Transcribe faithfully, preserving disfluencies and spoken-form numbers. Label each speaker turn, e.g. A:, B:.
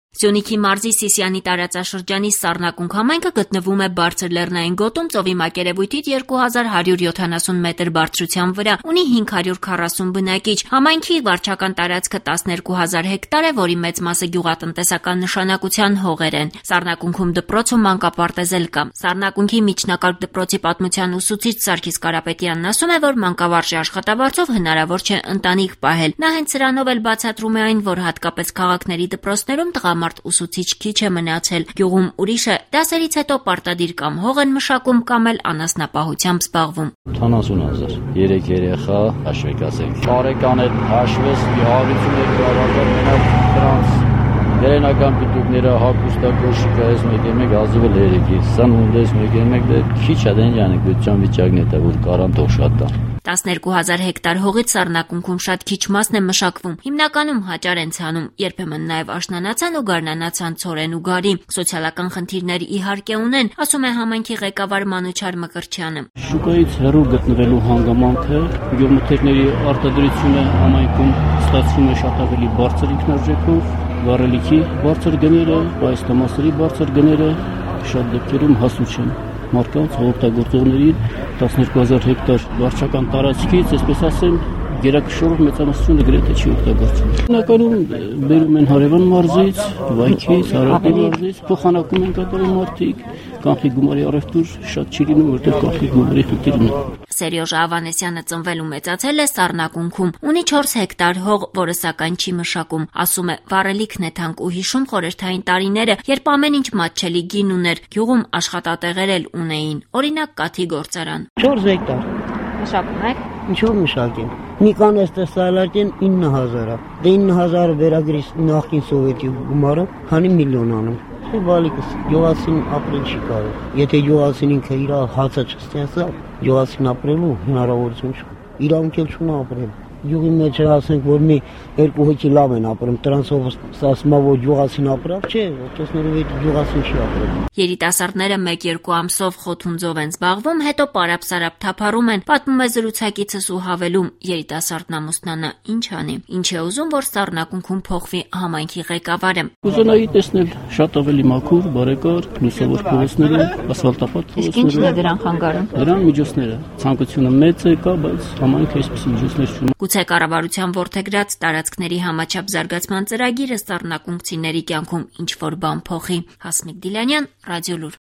A: Սյունիքի մարզի Սիսիանի տարածաշրջանի Սառնակունք համայնքը գտնվում է բարձր լեռնային գոտում ծովի մակերևույթից երկու հազար հարյուր յոթանասուն մետր բարձրության վրա, ունի հինգ հարյուր քառասուն բնակիչ, համայնքի վարչական տարածքը տասներկու հազար հեկտար է, որի մեծ մասը գյուղատնտեսական նշանակության հողեր են։ Սառնակունքում դպրոց ու մանկապարտեզ էլ կա։ Սառնակունքի միջնակարգ դպրոցի պատմության ուսուցիչ Սարգիս Կարապետյանն ասում է, որ մանկավարժի աշխատավարձով հնարավոր չէ ընտանիք պահել։ Նա հենց սրանով էլ բացատրում է այն, որ հատկապես քաղաքների դպրոցներում տղամարդ ուսուցիչ քիչ է մնացել, գյուղում ուրիշ է, դասերից հետո պարտադիր կամ հող են մշակում կամ էլ անասնապահությամբ զբաղվում։
B: Քանասուն հազար, երեք երեխա, հաշվեք ասեք, բարեկան էլ հաշվես, հարյուրություն հազար մենակ դրանց վերենական պիտուկները, հագուստա, կոշիկա, ես մեկ է մեկ ազիվել երեքի, սան ունդես մեկ է մեկ դե քիչ է դեն յանը գության վիճակն է դա, որ կարան թող շատ տան։
A: տասներկու հազար հեկտար հողից Սառնակունքում շատ քիչ մասն է մշակվում, հիմնականում հաճար են ցանում, երբեմն նաև աշնանացան ու գարնանացան ցորեն ու գարի։ Սոցիալական խնդիրներ իհարկե ունեն, ասում է համայնքի ղեկավար Մանուչար Մկրտչյանը։
B: Շուկայից հեռու գտնվելու հանգամանքը, գյուղմթերքների արտադրությունը համայնքում ստացվում է շատ ավելի բարձր ինքնարժեքով, վառելիքի բարձր գները, պայստամասերի բարձր գները շատ դեպքերում հասու չեն մարդկանց օգտագործողներին տասներկու հազար հեկտար վարչական տարածքից, այսպես ասեմ, գերակշռող մեծամասնությունը գրեթե չի օգտագործվում։ Հիմնականում բերում են հարևան մարզից, Վայքից, Արարատի մարզից, փոխանակում են կատարում մարդիկ, կանխիկ գումարի առևտուր շատ չի լինում, որտեղ կանխիկ գումարի խնդիր ունի։
A: Սերյոժ Ավանեսյանը ծնվել ու մեծացել է Սառնակունքում, ունի չորս հեկտար հող, որը սակայն չի մշակում, ասում է, վառելիքն է թանկ ու հիշում խորհրդային տարիները, երբ ամեն ինչ մատչելի գին ուներ, գյուղում աշխատատեղեր էլ ունեին, օրինակ կաթի գործարան։
C: չորս հեկտար
A: Մշակում եք։
C: Ինչու մշակեմ։ Նիկանես տեսալարկեն ինը հազար է։ Դե ինը հազարը վերագրիս նախկին սովետի գումարը, քանի միլիոն անում։ Դե բալիկս յուղացին ապրել չի կարող։ Եթե յուղացին ինքը իր հացը չստեղծա, յուղացին ապրելու հնարավորություն չկա։ Իրավունք էլ չունի ապրել։ Յուղի մեջ ասենք, որ մի երկու հոգի լավ են ապրում, տրանսով ասում որ յուղացին ապրավ, չէ, տեսնելով այդ յուղացին չի ապրել։
A: Երիտասարդները մեկ-երկու ամսով խոթունձով են զբաղվում, հետո պարապ-սարապ թափառում են, պատմում է զրուցակիցս ու հավելում, երիտասարդն ամուսնանը ինչ անի, ինչ է ուզում, որ Սառնակունքում փոխվի համայնքի ղեկավարը։
B: Կուզենայի տեսնել շատ ավելի մաքուր, բարեկարգ, լուսավոր փողոցները, ասֆալտապատ փողոցները։
A: Իսկ ինչն է դրան խանգարում։
B: Դրան միջոցները, ցանկությունը մեծ է կա, բայց համայնքը այսպիսի միջոցներ չունի։
A: Գուցե կառավարության որդեգրած տարածքների համաչափ զարգացման ծրագիրը սառնակունքցիների կյանքում ինչ-որ բան փոխի։ Հասմիկ Դիլանյան, Ռադիոլուր։